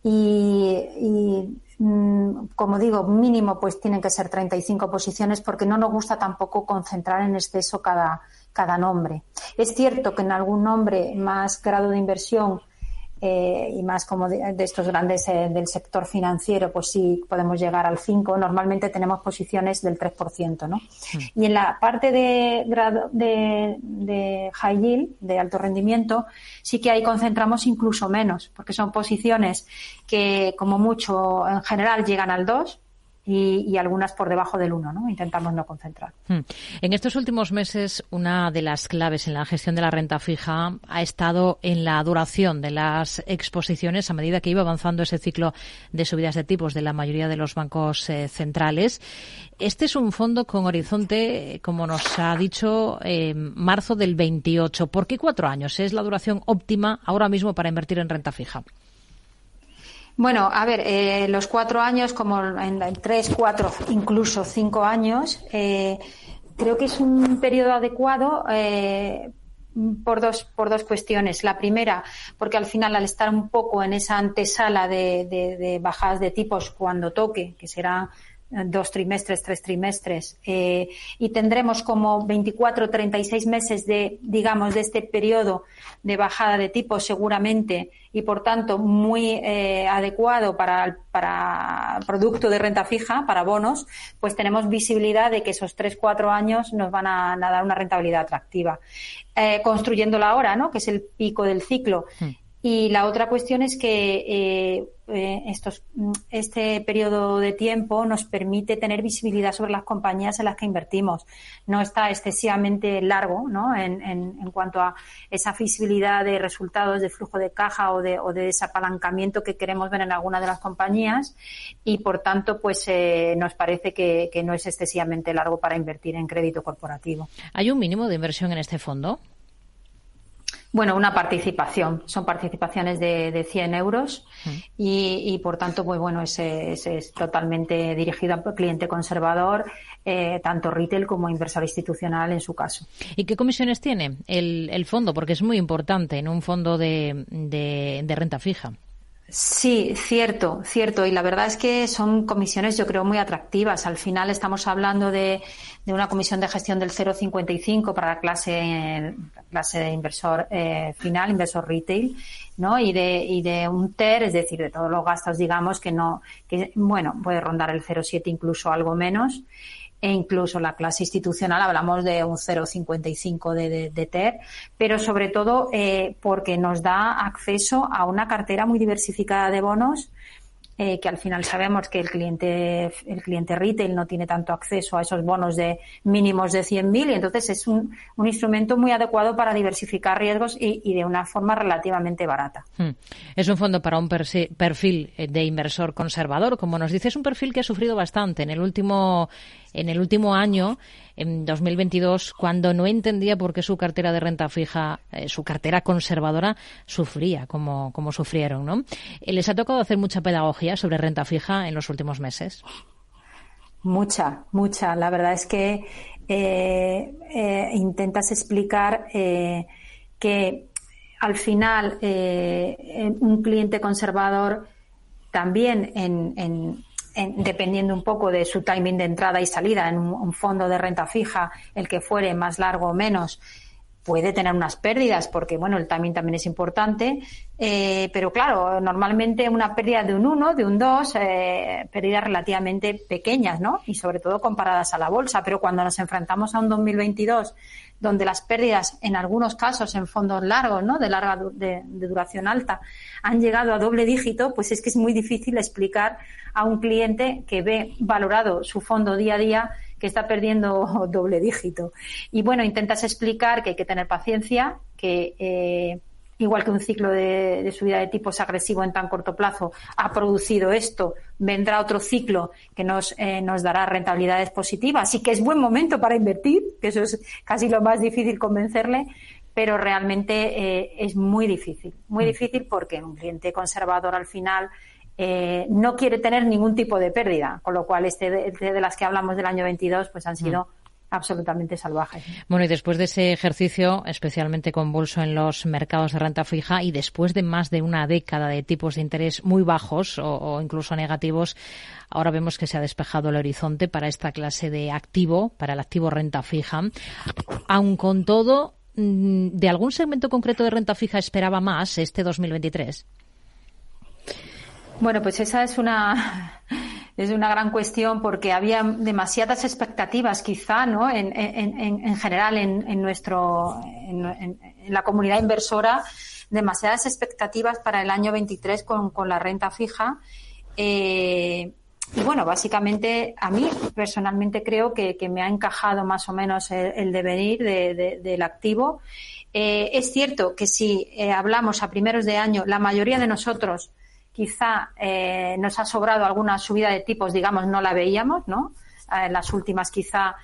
y como digo, mínimo pues tienen que ser 35 posiciones porque no nos gusta tampoco concentrar en exceso cada nombre. Es cierto que en algún nombre más grado de inversión y más como de estos grandes del sector financiero, pues sí podemos llegar al 5%. Normalmente tenemos posiciones del 3%, ¿no? Y en la parte de high yield, de alto rendimiento, sí que ahí concentramos incluso menos, porque son posiciones que como mucho en general llegan al 2%. Y algunas por debajo del 1, ¿no? Intentamos no concentrar.
En estos últimos meses, una de las claves en la gestión de la renta fija ha estado en la duración de las exposiciones a medida que iba avanzando ese ciclo de subidas de tipos de la mayoría de los bancos centrales. Este es un fondo con horizonte, como nos ha dicho, marzo del 28. ¿Por qué 4 años? ¿Es la duración óptima ahora mismo para invertir en renta fija?
Bueno, a ver, los 4 años, como en 3, 4, incluso 5 años, creo que es un periodo adecuado por dos cuestiones. La primera, porque al final, al estar un poco en esa antesala de bajadas de tipos cuando toque, que será 2 trimestres, 3 trimestres, y tendremos como 24 o 36 meses de este periodo de bajada de tipos seguramente, y por tanto muy adecuado para producto de renta fija, para bonos, pues tenemos visibilidad de que esos 3-4 años nos van a dar una rentabilidad atractiva. Construyéndola ahora, ¿no? Que es el pico del ciclo. Y la otra cuestión es que este periodo de tiempo nos permite tener visibilidad sobre las compañías en las que invertimos. No está excesivamente largo, ¿no? En cuanto a esa visibilidad de resultados de flujo de caja o de desapalancamiento que queremos ver en alguna de las compañías, y por tanto pues nos parece que no es excesivamente largo para invertir en crédito corporativo.
¿Hay un mínimo de inversión en este fondo?
Bueno, una participación. Son participaciones de 100 euros y por tanto, pues bueno, es totalmente dirigido al cliente conservador, tanto retail como inversor institucional en su caso.
¿Y qué comisiones tiene el fondo? Porque es muy importante en un fondo de renta fija.
Sí, cierto. Y la verdad es que son comisiones, yo creo, muy atractivas. Al final estamos hablando de una comisión de gestión del 0,55 para la clase de inversor final, inversor retail, ¿no? Y de un TER, es decir, de todos los gastos, digamos, que puede rondar el 0,7, incluso algo menos. E incluso la clase institucional hablamos de un 0,55 de TER, pero sobre todo porque nos da acceso a una cartera muy diversificada de bonos, que al final sabemos que el cliente retail no tiene tanto acceso a esos bonos de mínimos de 100.000, y entonces es un instrumento muy adecuado para diversificar riesgos y de una forma relativamente barata.
Es un fondo para un perfil de inversor conservador, como nos dice. Es un perfil que ha sufrido bastante en el último año, en 2022, cuando no entendía por qué su cartera de renta fija, su cartera conservadora, sufría como sufrieron, ¿no? ¿Les ha tocado hacer mucha pedagogía sobre renta fija en los últimos meses?
Mucha. La verdad es que intentas explicar que al final un cliente conservador también dependiendo un poco de su timing de entrada y salida en un fondo de renta fija, el que fuere más largo o menos, puede tener unas pérdidas, porque bueno, el timing también es importante, pero claro, normalmente una pérdida de un 1, de un 2, pérdidas relativamente pequeñas, ¿no? Y sobre todo comparadas a la bolsa, pero cuando nos enfrentamos a un 2022 donde las pérdidas, en algunos casos en fondos largos, ¿no? de duración alta, han llegado a doble dígito, pues es que es muy difícil explicar a un cliente que ve valorado su fondo día a día que está perdiendo doble dígito. Y bueno, intentas explicar que hay que tener paciencia, que igual que un ciclo de subida de tipos agresivo en tan corto plazo ha producido esto, vendrá otro ciclo que nos dará rentabilidades positivas y que es buen momento para invertir, que eso es casi lo más difícil convencerle, pero realmente es muy difícil porque un cliente conservador al final no quiere tener ningún tipo de pérdida, con lo cual de las que hablamos del año 22 pues han sido absolutamente salvajes.
Bueno, y después de ese ejercicio especialmente convulso en los mercados de renta fija y después de más de una década de tipos de interés muy bajos o incluso negativos, ahora vemos que se ha despejado el horizonte para esta clase de activo, para el activo renta fija. Aun con todo, ¿de algún segmento concreto de renta fija esperaba más este 2023?
Bueno, pues esa es una gran cuestión, porque había demasiadas expectativas, quizá, ¿no? En general, en la comunidad inversora, demasiadas expectativas para el año 23 con la renta fija. Y bueno, básicamente a mí personalmente creo que me ha encajado más o menos el devenir del activo. Es cierto que si hablamos a primeros de año, la mayoría de nosotros quizá nos ha sobrado alguna subida de tipos, digamos, no la veíamos, ¿no? Las últimas quizá.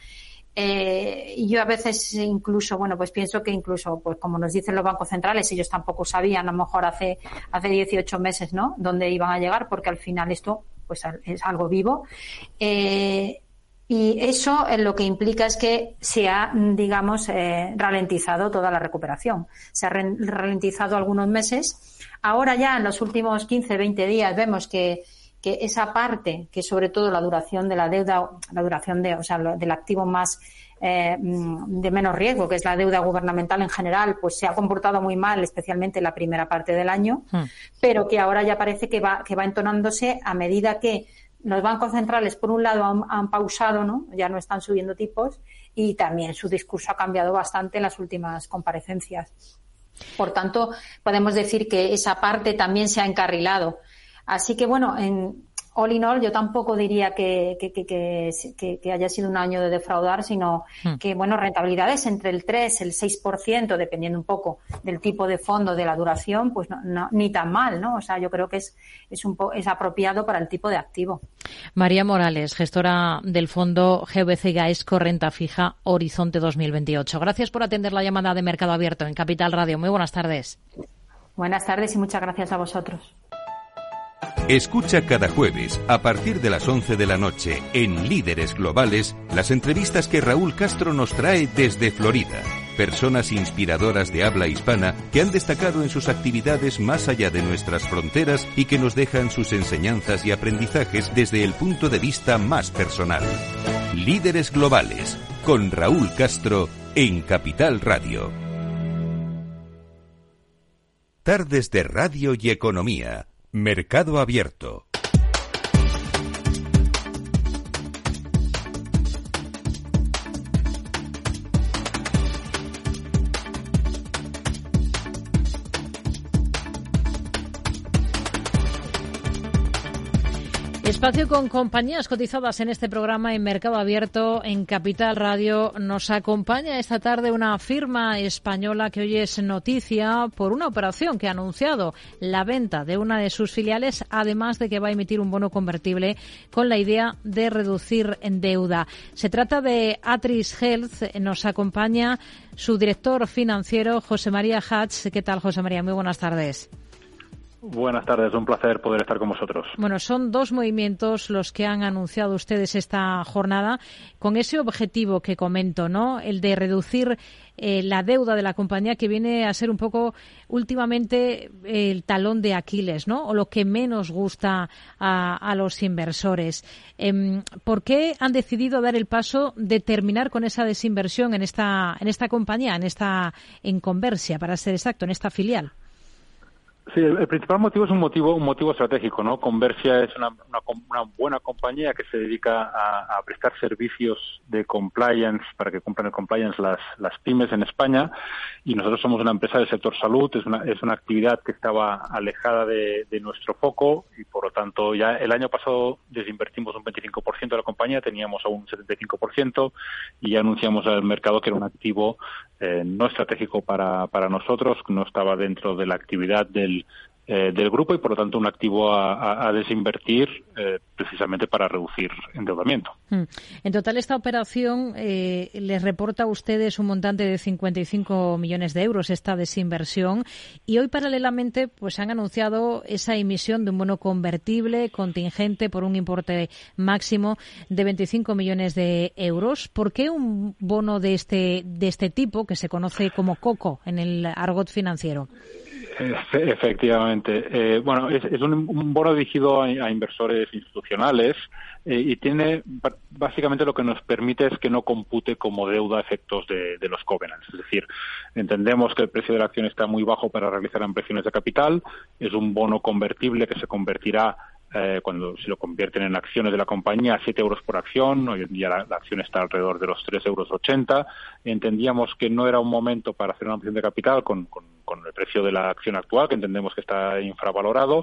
Y yo a veces incluso, bueno, pues pienso que incluso, pues como nos dicen los bancos centrales, ellos tampoco sabían a lo mejor hace 18 meses, ¿no?, dónde iban a llegar, porque al final esto pues es algo vivo. Y eso lo que implica es que se ha, digamos, ralentizado toda la recuperación. Se ha ralentizado algunos meses. Ahora ya en los últimos 15, 20 días vemos que esa parte, que sobre todo la duración de la deuda, del activo más de menos riesgo, que es la deuda gubernamental en general, pues se ha comportado muy mal, especialmente en la primera parte del año, pero que ahora ya parece que va entonándose a medida que los bancos centrales, por un lado, han pausado, ¿no? Ya no están subiendo tipos, y también su discurso ha cambiado bastante en las últimas comparecencias. Por tanto, podemos decir que esa parte también se ha encarrilado. Así que, bueno, en all in all, yo tampoco diría que haya sido un año de defraudar, sino que, bueno, rentabilidades entre el 3 y el 6%, dependiendo un poco del tipo de fondo, de la duración, pues no, ni tan mal, ¿no? O sea, yo creo que es apropiado para el tipo de activo.
María Morales, gestora del fondo GVC Gaesco Renta Fija Horizonte 2028. Gracias por atender la llamada de Mercado Abierto en Capital Radio. Muy buenas tardes.
Buenas tardes y muchas gracias a vosotros.
Escucha cada jueves, a partir de las 11 de la noche, en Líderes Globales, las entrevistas que Raúl Castro nos trae desde Florida. Personas inspiradoras de habla hispana que han destacado en sus actividades más allá de nuestras fronteras y que nos dejan sus enseñanzas y aprendizajes desde el punto de vista más personal. Líderes Globales, con Raúl Castro, en Capital Radio. Tardes de Radio y Economía. Mercado Abierto.
Espacio con compañías cotizadas en este programa en Mercado Abierto en Capital Radio. Nos acompaña esta tarde una firma española que hoy es noticia por una operación que ha anunciado la venta de una de sus filiales, además de que va a emitir un bono convertible con la idea de reducir deuda. Se trata de Atris Health. Nos acompaña su director financiero, José María Hatch. ¿Qué tal, José María? Muy buenas tardes.
Buenas tardes, un placer poder estar con vosotros.
Bueno, son dos movimientos los que han anunciado ustedes esta jornada con ese objetivo que comento, ¿no? El de reducir la deuda de la compañía, que viene a ser un poco últimamente el talón de Aquiles, ¿no? O lo que menos gusta a los inversores. ¿Por qué han decidido dar el paso de terminar con esa desinversión en esta compañía, en Conversia, para ser exacto, en esta filial?
Sí, el principal motivo es un motivo estratégico, ¿no? Conversia es una buena compañía que se dedica a prestar servicios de compliance para que cumplan el compliance las pymes en España, y nosotros somos una empresa del sector salud. Es una actividad que estaba alejada de nuestro foco, y por lo tanto ya el año pasado desinvertimos un 25% de la compañía, teníamos aún un 75%, y ya anunciamos al mercado que era un activo no estratégico para nosotros, no estaba dentro de la actividad del grupo, y por lo tanto un activo a desinvertir precisamente para reducir endeudamiento.
En total, esta operación les reporta a ustedes un montante de 55 millones de euros, esta desinversión, y hoy paralelamente pues han anunciado esa emisión de un bono convertible contingente por un importe máximo de 25 millones de euros. ¿Por qué un bono de este tipo, que se conoce como COCO en el argot financiero?
Efectivamente. Es un bono dirigido a inversores institucionales y tiene básicamente lo que nos permite es que no compute como deuda a efectos de los covenants. Es decir, entendemos que el precio de la acción está muy bajo para realizar ampliaciones de capital. Es un bono convertible que se convertirá cuando se lo convierten en acciones de la compañía a 7 euros por acción. Hoy en día la acción está alrededor de los 3,80 euros. Entendíamos que no era un momento para hacer una ampliación de capital con el precio de la acción actual, que entendemos que está infravalorado,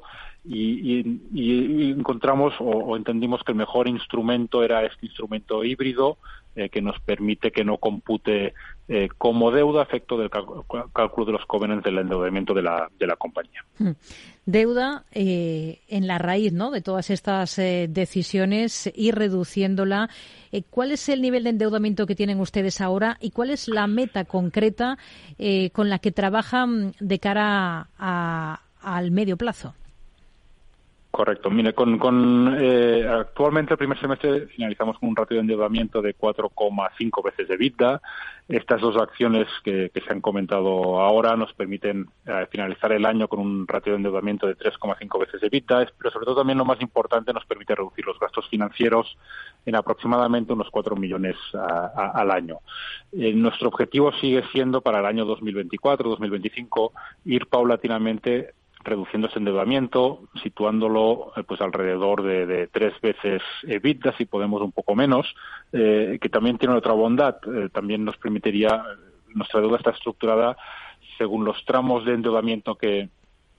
y encontramos o entendimos que el mejor instrumento era este instrumento híbrido que nos permite que no compute como deuda a efecto del cálculo de los covenants del endeudamiento de la compañía.
Deuda en la raíz, ¿no?, de todas estas decisiones, ir reduciéndola. ¿Cuál es el nivel de endeudamiento que tienen ustedes ahora y cuál es la meta concreta con la que trabajan de cara al medio plazo?
Correcto. Mire, actualmente el primer semestre finalizamos con un ratio de endeudamiento de 4,5 veces de EBITDA. Estas dos acciones que se han comentado ahora nos permiten finalizar el año con un ratio de endeudamiento de 3,5 veces de EBITDA, pero sobre todo también lo más importante, nos permite reducir los gastos financieros en aproximadamente unos 4 millones al año. Nuestro objetivo sigue siendo para el año 2024-2025 ir paulatinamente reduciendo ese endeudamiento, situándolo pues alrededor de 3 veces EBITDA, si podemos un poco menos, que también tiene otra bondad, también nos permitiría, nuestra deuda está estructurada según los tramos de endeudamiento que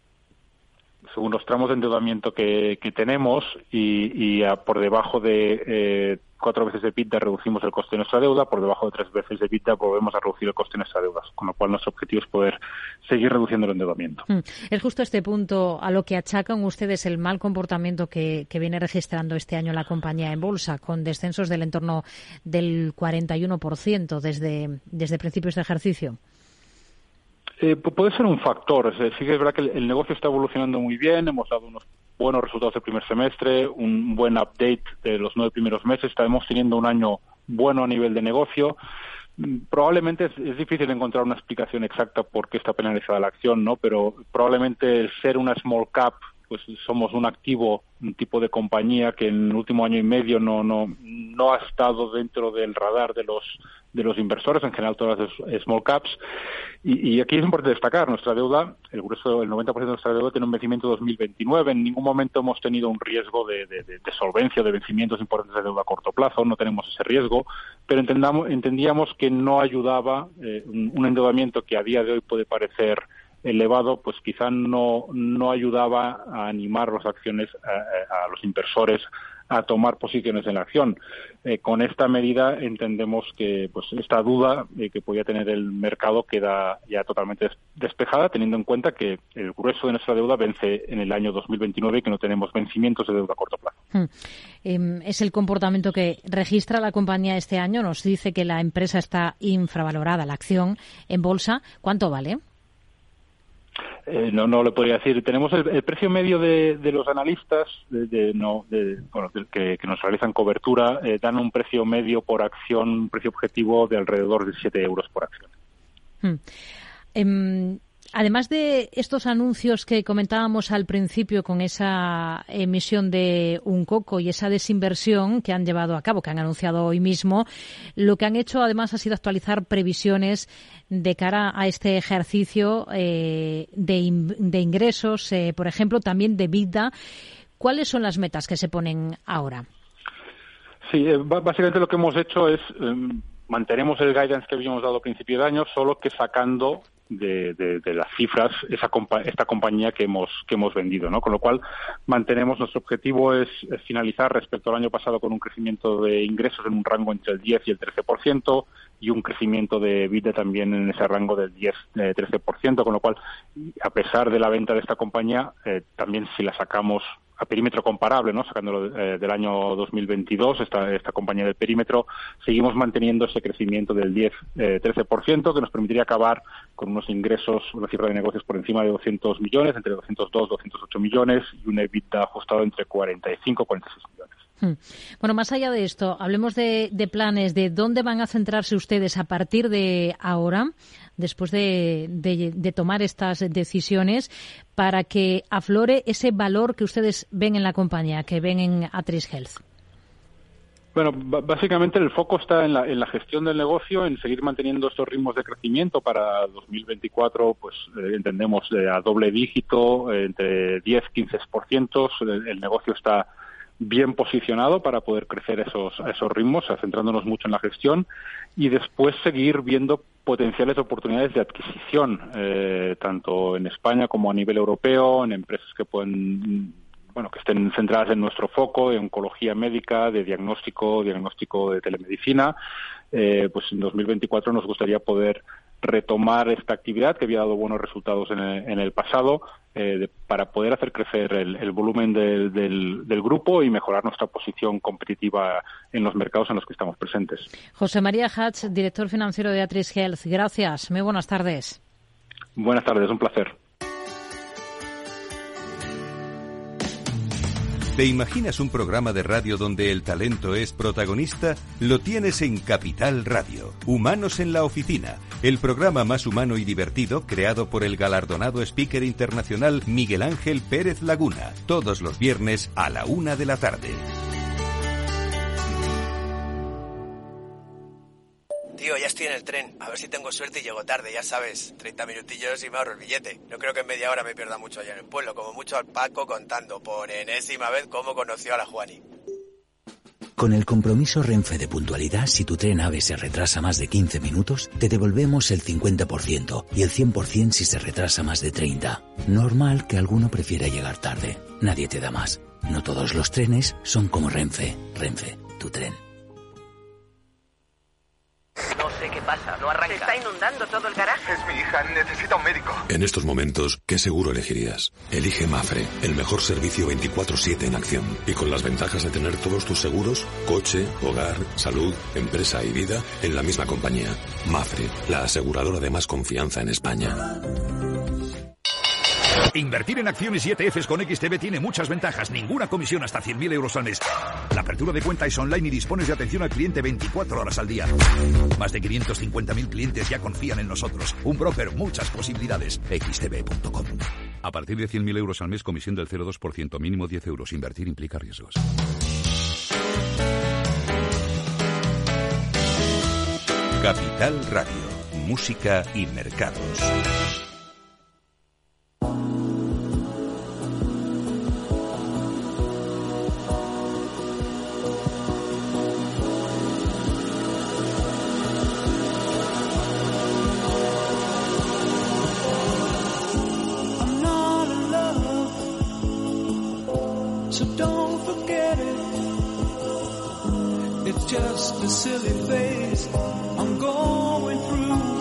tenemos y por debajo de 4 veces de EBITDA reducimos el coste de nuestra deuda, por debajo de 3 veces de EBITDA volvemos a reducir el coste de nuestra deuda, con lo cual nuestro objetivo es poder seguir reduciendo el endeudamiento.
Es justo este punto a lo que achacan ustedes el mal comportamiento que viene registrando este año la compañía en bolsa, con descensos del entorno del 41% desde principios de ejercicio.
Puede ser un factor. Sí que es verdad que el negocio está evolucionando muy bien, hemos dado unos buenos resultados del primer semestre, un buen update de los 9 primeros meses, estamos teniendo un año bueno a nivel de negocio. Probablemente es difícil encontrar una explicación exacta por qué está penalizada la acción, ¿no? Pero probablemente el ser una small cap, pues somos un activo, un tipo de compañía que en el último año y medio no ha estado dentro del radar de los inversores, en general todas las small caps. Y aquí es importante destacar, nuestra deuda, el grueso, el 90% de nuestra deuda tiene un vencimiento 2029. En ningún momento hemos tenido un riesgo de solvencia, de vencimientos importantes de deuda a corto plazo, no tenemos ese riesgo, pero entendíamos que no ayudaba un endeudamiento que a día de hoy puede parecer elevado, pues quizá no ayudaba a animar las acciones a los inversores a tomar posiciones en la acción. Con esta medida entendemos que pues esta duda que podía tener el mercado queda ya totalmente despejada, teniendo en cuenta que el grueso de nuestra deuda vence en el año 2029 y que no tenemos vencimientos de deuda a corto plazo.
Es el comportamiento que registra la compañía este año. Nos dice que la empresa está infravalorada, la acción en bolsa. ¿Cuánto vale?
No le podría decir. Tenemos el precio medio de los analistas que nos realizan cobertura, dan un precio medio por acción, un precio objetivo de alrededor de 7 euros por acción.
Además de estos anuncios que comentábamos al principio con esa emisión de UNCOCO y esa desinversión que han llevado a cabo, que han anunciado hoy mismo, lo que han hecho además ha sido actualizar previsiones de cara a este ejercicio de ingresos, por ejemplo, también de EBITDA. ¿Cuáles son las metas que se ponen ahora?
Sí, básicamente lo que hemos hecho es mantenemos el guidance que habíamos dado a principio de año, solo que sacando de las cifras esta compañía que hemos vendido, ¿no? Con lo cual mantenemos, nuestro objetivo es finalizar respecto al año pasado con un crecimiento de ingresos en un rango entre el 10 y el 13% y un crecimiento de EBITDA también en ese rango del 10-13%, con lo cual, a pesar de la venta de esta compañía, también si la sacamos a perímetro comparable, ¿no? Sacándolo del año 2022, esta compañía del perímetro, seguimos manteniendo ese crecimiento del 10-13%, que nos permitiría acabar con unos ingresos, una cifra de negocios por encima de 200 millones, entre 202 y 208 millones, y un EBITDA ajustado entre 45 y 46 millones.
Bueno, más allá de esto, hablemos de planes, de dónde van a centrarse ustedes a partir de ahora, después de tomar estas decisiones, para que aflore ese valor que ustedes ven en la compañía, que ven en Atris Health.
Bueno, básicamente el foco está en la gestión del negocio, en seguir manteniendo estos ritmos de crecimiento. Para 2024, pues entendemos a doble dígito, entre 10-15%. El negocio está bien posicionado para poder crecer esos ritmos, centrándonos mucho en la gestión, y después seguir viendo potenciales oportunidades de adquisición, tanto en España como a nivel europeo, en empresas que que estén centradas en nuestro foco de oncología médica, de diagnóstico de telemedicina. Pues en 2024 nos gustaría poder retomar esta actividad que había dado buenos resultados en el pasado, para poder hacer crecer el volumen del grupo y mejorar nuestra posición competitiva en los mercados en los que estamos presentes.
José María Hatch, director financiero de Atris Health. Gracias. Muy buenas tardes.
Buenas tardes, un placer.
¿Te imaginas un programa de radio donde el talento es protagonista? Lo tienes en Capital Radio. Humanos en la Oficina, el programa más humano y divertido creado por el galardonado speaker internacional Miguel Ángel Pérez Laguna. Todos los viernes a la 1 de la tarde.
Tío, ya estoy en el tren. A ver si tengo suerte y llego tarde, ya sabes. 30 minutillos y me ahorro el billete. No creo que en media hora me pierda mucho allá en el pueblo. Como mucho al Paco contando por enésima vez cómo conoció a la Juani.
Con el compromiso Renfe de puntualidad, si tu tren AVE se retrasa más de 15 minutos, te devolvemos el 50% y el 100% si se retrasa más de 30. Normal que alguno prefiera llegar tarde. Nadie te da más. No todos los trenes son como Renfe. Renfe, tu tren.
No sé qué pasa, no arranca.
Se está inundando todo el garaje.
Es mi hija, necesita un médico.
En estos momentos, ¿qué seguro elegirías? Elige Mafre, el mejor servicio 24/7 en acción. Y con las ventajas de tener todos tus seguros, coche, hogar, salud, empresa y vida, en la misma compañía. Mafre, la aseguradora de más confianza en España.
Invertir en acciones y ETFs con XTB tiene muchas ventajas. Ninguna comisión hasta 100.000 euros al mes. La apertura de cuenta es online y dispones de atención al cliente 24 horas al día. Más de 550.000 clientes ya confían en nosotros. Un broker, muchas posibilidades. XTB.com. A partir de 100.000 euros al mes, comisión del 0,2%, mínimo 10 euros. Invertir implica riesgos.
Capital Radio. Música y mercados.
Just a silly phase I'm going through.